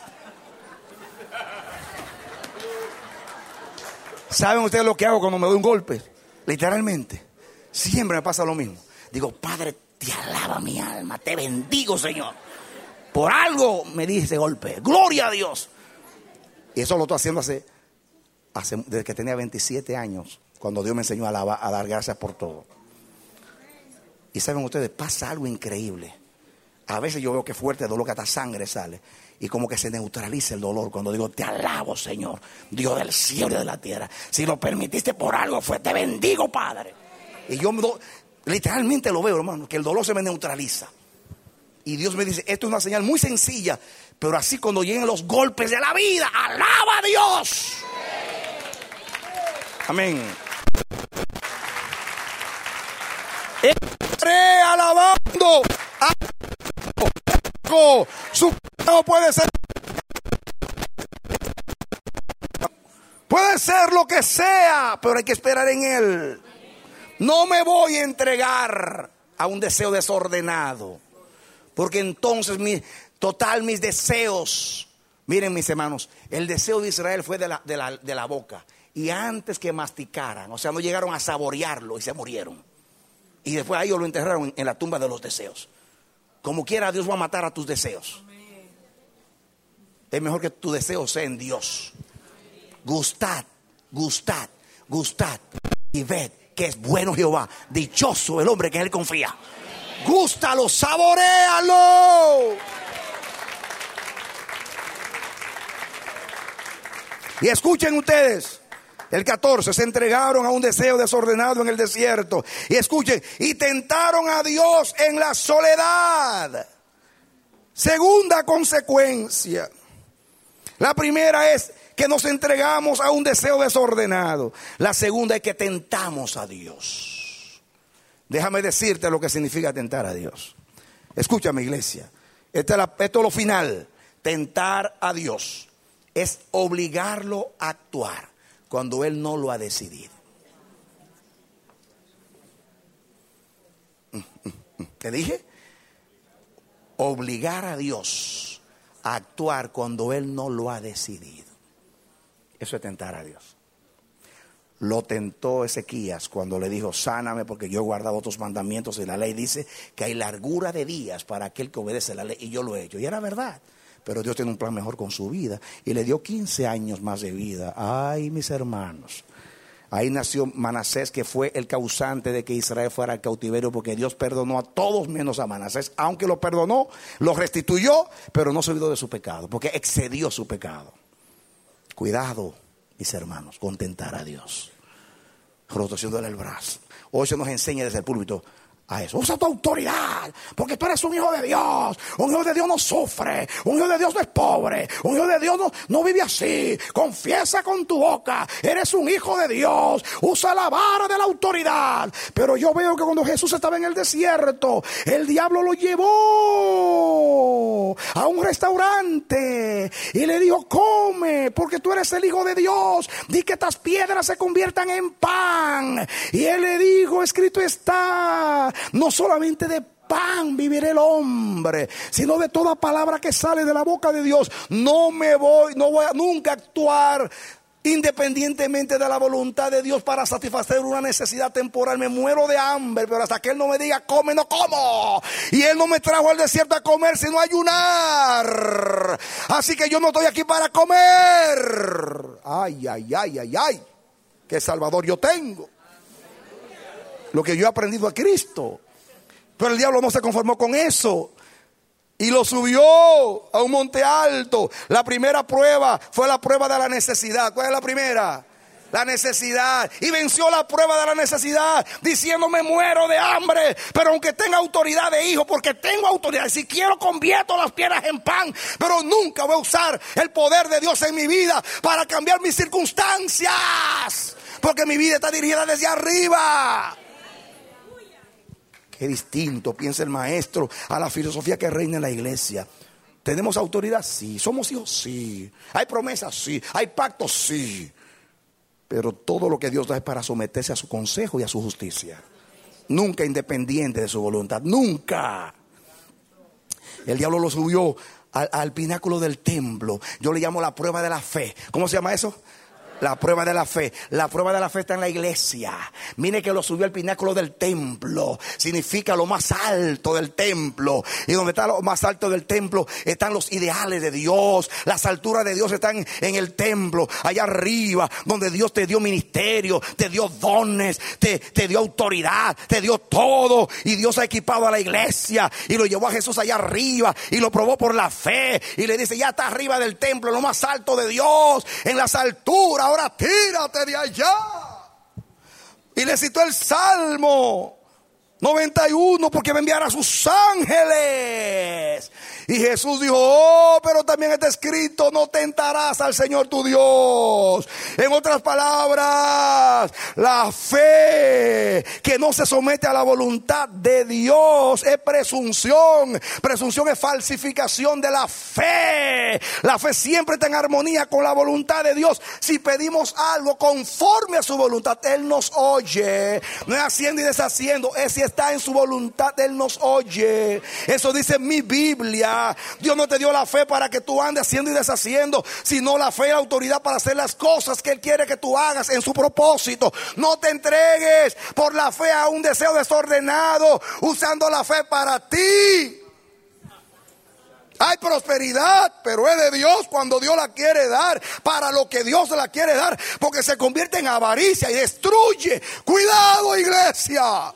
B: ¿Saben ustedes lo que hago cuando me doy un golpe? Literalmente, siempre me pasa lo mismo. Digo: Padre, te alaba mi alma, te bendigo, Señor. Por algo me di ese golpe, gloria a Dios. Y eso lo estoy haciendo desde que tenía 27 años, cuando Dios me enseñó a dar gracias por todo. Y saben ustedes, pasa algo increíble. A veces yo veo que fuerte el dolor, que hasta sangre sale, y como que se neutraliza el dolor cuando digo: te alabo, Señor, Dios del cielo y de la tierra. Si lo permitiste por algo fue, te bendigo, Padre. Y yo literalmente lo veo, hermano, que el dolor se me neutraliza. Y Dios me dice: esto es una señal muy sencilla, pero así cuando lleguen los golpes de la vida, alaba a Dios. Amén. Estaré alabando a Dios. Su pecado puede ser lo que sea, pero hay que esperar en Él. No me voy a entregar a un deseo desordenado, porque entonces mis deseos, miren mis hermanos, el deseo de Israel fue de la boca. Y antes que masticaran, o sea, no llegaron a saborearlo y se murieron. Y después a ellos lo enterraron en la tumba de los deseos. Como quiera, Dios va a matar a tus deseos. Es mejor que tu deseo sea en Dios. Gustad y ved que es bueno Jehová. Dichoso el hombre que en Él confía. Gústalo, saboréalo. Y escuchen ustedes. El 14, se entregaron a un deseo desordenado en el desierto. Y escuchen, y tentaron a Dios en la soledad. Segunda consecuencia. La primera es que nos entregamos a un deseo desordenado. La segunda es que tentamos a Dios. Déjame decirte lo que significa tentar a Dios. Escúchame, iglesia. Esto es lo final. Tentar a Dios es obligarlo a actuar cuando Él no lo ha decidido. ¿Qué dije? Obligar a Dios a actuar cuando Él no lo ha decidido. Eso es tentar a Dios. Lo tentó Ezequías cuando le dijo: sáname porque yo he guardado tus mandamientos, y la ley dice que hay largura de días para aquel que obedece la ley, y yo lo he hecho. Y era verdad. Pero Dios tiene un plan mejor con su vida y le dio 15 años más de vida. Ay, mis hermanos. Ahí nació Manasés, que fue el causante de que Israel fuera al cautiverio, porque Dios perdonó a todos menos a Manasés. Aunque lo perdonó, lo restituyó, pero no se olvidó de su pecado, porque excedió su pecado. Cuidado, mis hermanos, con tentar a Dios. rotación del brazo. Hoy se nos enseña desde el púlpito a eso. Usa tu autoridad, porque tú eres un hijo de Dios. Un hijo de Dios no sufre, un hijo de Dios no es pobre, un hijo de Dios no vive así. Confiesa con tu boca, eres un hijo de Dios. Usa la vara de la autoridad. Pero yo veo que cuando Jesús estaba en el desierto, el diablo lo llevó a un restaurante y le dijo: come, porque tú eres el hijo de Dios. Di que estas piedras se conviertan en pan. Y él le dijo: escrito está, no solamente de pan vivirá el hombre, sino de toda palabra que sale de la boca de Dios. No voy a nunca actuar independientemente de la voluntad de Dios para satisfacer una necesidad temporal. Me muero de hambre, pero hasta que Él no me diga come, no como. Y Él no me trajo al desierto a comer, sino a ayunar. Así que yo no estoy aquí para comer. Ay, ay, ay, ay, ay, qué Salvador yo tengo. Lo que yo he aprendido a Cristo. Pero el diablo no se conformó con eso y lo subió a un monte alto. La primera prueba fue la prueba de la necesidad. ¿Cuál es la primera? La necesidad. Y venció la prueba de la necesidad diciendo: me muero de hambre, pero aunque tenga autoridad de hijo, porque tengo autoridad, si quiero convierto las piedras en pan. Pero nunca voy a usar el poder de Dios en mi vida para cambiar mis circunstancias, porque mi vida está dirigida desde arriba. Qué distinto piensa el maestro a la filosofía que reina en la iglesia. ¿Tenemos autoridad? Sí. ¿Somos hijos? Sí. ¿Hay promesas? Sí. ¿Hay pactos? Sí. Pero todo lo que Dios da es para someterse a su consejo y a su justicia. Nunca independiente de su voluntad. Nunca. El diablo lo subió al pináculo del templo. Yo le llamo la prueba de la fe. ¿Cómo se llama eso? La prueba de la fe. La prueba de la fe está en la iglesia. Mire que lo subió al pináculo del templo. Significa lo más alto del templo. Y donde está lo más alto del templo están los ideales de Dios. Las alturas de Dios están en el templo. Allá arriba, donde Dios te dio ministerio, te dio dones, te dio autoridad, te dio todo. Y Dios ha equipado a la iglesia y lo llevó a Jesús allá arriba y lo probó por la fe. Y le dice: ya está arriba del templo, lo más alto de Dios, en las alturas. Ahora tírate de allá. Y le citó el Salmo 91, porque va a enviar a sus ángeles. Y Jesús dijo: oh, pero también está escrito: no tentarás al Señor tu Dios. En otras palabras, la fe que no se somete a la voluntad de Dios es presunción. Presunción es falsificación de la fe. La fe siempre está en armonía con la voluntad de Dios. Si pedimos algo conforme a su voluntad, Él nos oye. No es haciendo y deshaciendo, es si está en su voluntad, Él nos oye. Eso dice mi Biblia. Dios no te dio la fe para que tú andes haciendo y deshaciendo, sino la fe y la autoridad para hacer las cosas que Él quiere que tú hagas en su propósito. No te entregues por la fe a un deseo desordenado, usando la fe para ti. Hay prosperidad, pero es de Dios cuando Dios la quiere dar, para lo que Dios la quiere dar, porque se convierte en avaricia y destruye. Cuidado, iglesia.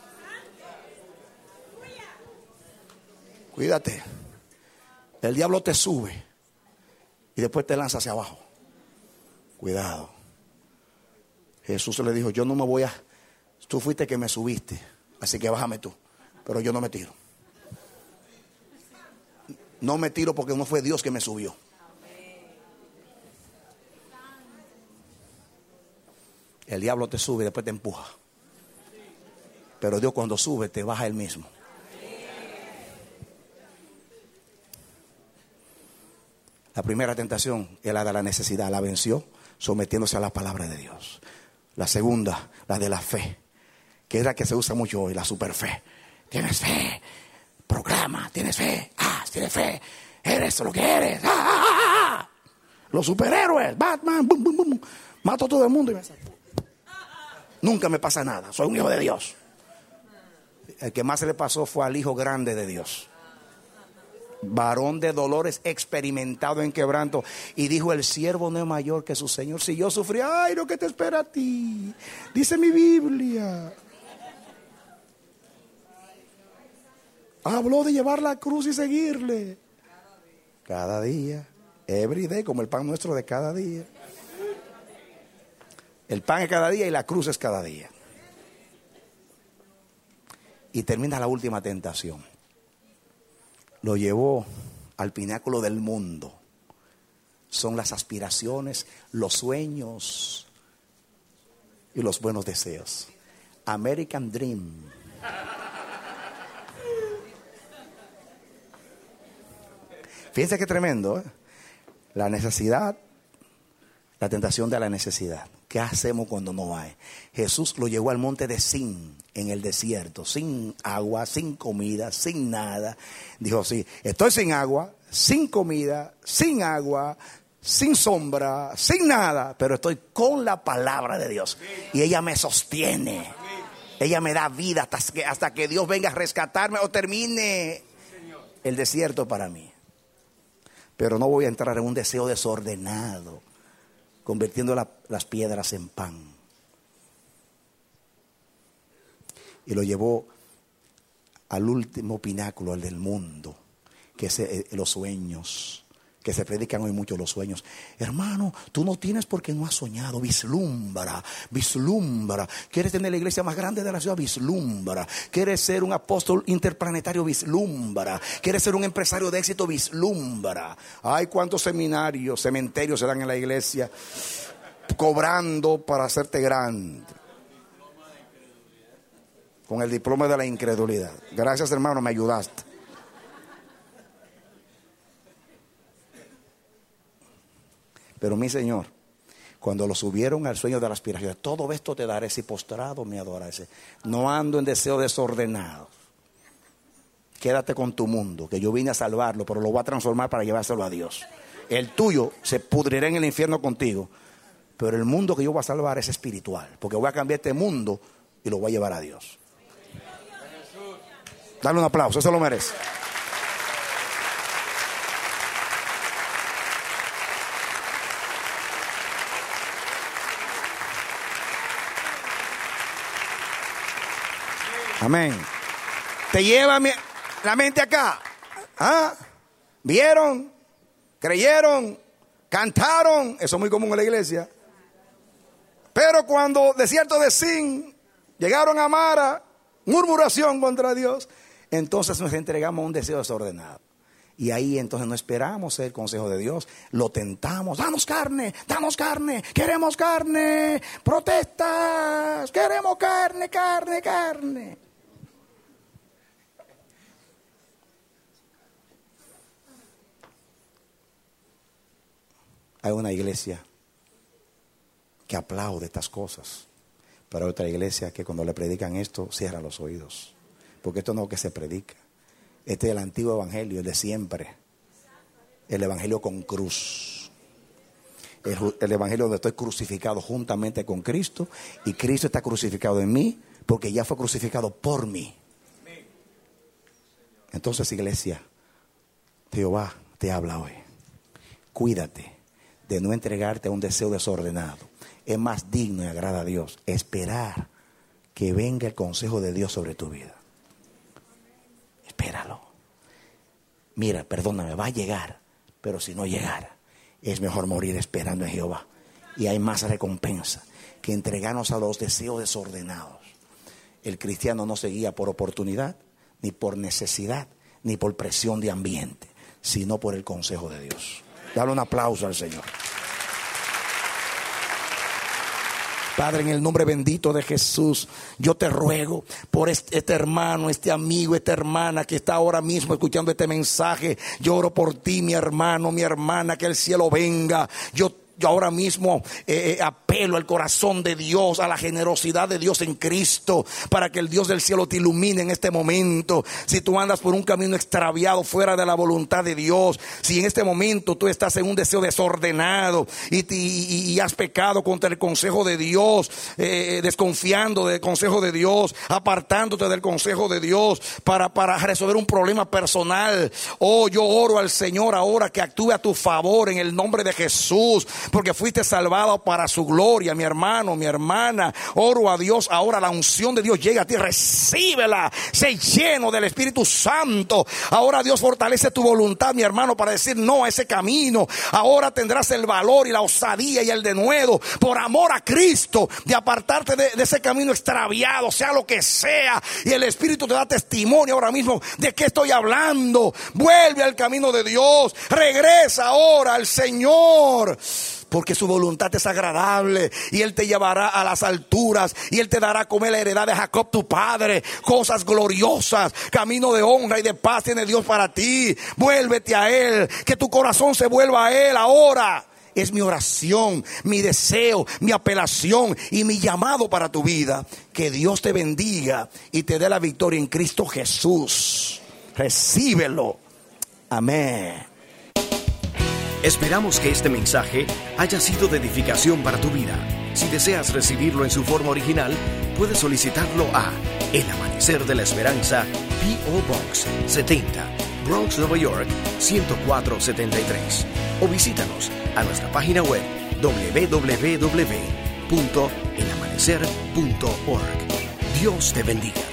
B: Cuídate. El diablo te sube y después te lanza hacia abajo. Cuidado. Jesús le dijo: yo no me voy a... Tú fuiste que me subiste, así que bájame tú. Pero yo no me tiro. No me tiro porque no fue Dios que me subió. El diablo te sube y después te empuja. Pero Dios cuando sube te baja Él mismo. La primera tentación es la de la necesidad. La venció sometiéndose a la palabra de Dios. La segunda, la de la fe, que es la que se usa mucho hoy, la superfe. Tienes fe, proclama, tienes fe, tienes fe, eres lo que eres. Los superhéroes, Batman, bum, bum, bum. Mato a todo el mundo y me saco. Nunca me pasa nada, soy un hijo de Dios. El que más se le pasó fue al hijo grande de Dios, varón de dolores, experimentado en quebranto, y dijo: el siervo no es mayor que su señor. Si yo sufrí, ay, lo que te espera a ti, dice mi Biblia. Habló de llevar la cruz y seguirle cada día, every day, como el pan nuestro de cada día. El pan es cada día y la cruz es cada día. Y termina la última tentación. Lo llevó al pináculo del mundo. Son las aspiraciones, los sueños y los buenos deseos. American Dream. Fíjense qué tremendo, ¿eh? La necesidad, la tentación de la necesidad. ¿Qué hacemos cuando no hay? Jesús lo llevó al monte de Sin, en el desierto, sin agua, sin comida, sin nada. Dijo, sí, estoy sin agua, sin comida, sin agua, sin sombra, sin nada, pero estoy con la palabra de Dios. Y ella me sostiene. Ella me da vida hasta que Dios venga a rescatarme o termine el desierto para mí. Pero no voy a entrar en un deseo desordenado, convirtiendo las piedras en pan. Y lo llevó al último pináculo, al del mundo, que es los sueños, que se predican hoy mucho los sueños. Hermano, tú no tienes porque no has soñado. Vislumbra, vislumbra. ¿Quieres tener la iglesia más grande de la ciudad? Vislumbra. ¿Quieres ser un apóstol interplanetario? Vislumbra. ¿Quieres ser un empresario de éxito? Vislumbra. Ay, cuántos cementerios se dan en la iglesia cobrando para hacerte grande. Con el diploma de la incredulidad. Gracias, hermano, me ayudaste. Pero mi Señor, cuando lo subieron al sueño de la aspiración, todo esto te daré si postrado me adorase. No ando en deseo desordenado. Quédate con tu mundo, que yo vine a salvarlo, pero lo voy a transformar para llevárselo a Dios. El tuyo se pudrirá en el infierno contigo, pero el mundo que yo voy a salvar es espiritual, porque voy a cambiar este mundo y lo voy a llevar a Dios. Dale un aplauso, eso lo merece. Amén. Te lleva la mente acá. ¿Ah? ¿Vieron? ¿Creyeron? ¿Cantaron? Eso es muy común en la iglesia. Pero cuando desierto de Sin llegaron a Mara, murmuración contra Dios, entonces nos entregamos a un deseo desordenado. Y ahí entonces no esperamos el consejo de Dios, lo tentamos. Danos carne, queremos carne, protestas, queremos carne. Hay una iglesia que aplaude estas cosas, pero hay otra iglesia que cuando le predican esto cierra los oídos, porque esto no es lo que se predica. Este es el antiguo evangelio, el de siempre, el evangelio con cruz, el evangelio donde estoy crucificado juntamente con Cristo y Cristo está crucificado en mí porque ya fue crucificado por mí. Entonces, iglesia, Jehová te habla hoy. Cuídate de no entregarte a un deseo desordenado. Es más digno y agrada a Dios esperar que venga el consejo de Dios sobre tu vida. Espéralo. Mira, perdóname, va a llegar, pero si no llegara, es mejor morir esperando en Jehová. Y hay más recompensa que entregarnos a los deseos desordenados. El cristiano no se guía por oportunidad, ni por necesidad, ni por presión de ambiente, sino por el consejo de Dios. Dale un aplauso al Señor. Padre, en el nombre bendito de Jesús, yo te ruego por este hermano, este amigo, esta hermana que está ahora mismo escuchando este mensaje. Yo oro por ti, mi hermano, mi hermana, que el cielo venga. Yo ahora mismo apelo al corazón de Dios, a la generosidad de Dios en Cristo, para que el Dios del cielo te ilumine en este momento. Si tú andas por un camino extraviado, fuera de la voluntad de Dios, si en este momento tú estás en un deseo desordenado y has pecado contra el consejo de Dios, desconfiando del consejo de Dios, apartándote del consejo de Dios para resolver un problema personal, yo oro al Señor ahora que actúe a tu favor en el nombre de Jesús, porque fuiste salvado para su gloria. Mi hermano, mi hermana, oro a Dios. Ahora la unción de Dios llega a ti, recíbela, sé lleno del Espíritu Santo. Ahora Dios fortalece tu voluntad, mi hermano, para decir no a ese camino. Ahora tendrás el valor y la osadía y el denuedo, por amor a Cristo, de apartarte de ese camino extraviado, sea lo que sea. Y el Espíritu te da testimonio ahora mismo de qué estoy hablando. Vuelve al camino de Dios, regresa ahora al Señor, porque su voluntad es agradable y Él te llevará a las alturas y Él te dará a comer la heredad de Jacob tu padre, cosas gloriosas, camino de honra y de paz tiene Dios para ti. Vuélvete a Él, que tu corazón se vuelva a Él ahora. Es mi oración, mi deseo, mi apelación y mi llamado para tu vida. Que Dios te bendiga y te dé la victoria en Cristo Jesús. Recíbelo. Amén.
A: Esperamos que este mensaje haya sido de edificación para tu vida. Si deseas recibirlo en su forma original, puedes solicitarlo a El Amanecer de la Esperanza, P.O. Box 70, Bronx, Nueva York 10473. O visítanos a nuestra página web www.elamanecer.org. Dios te bendiga.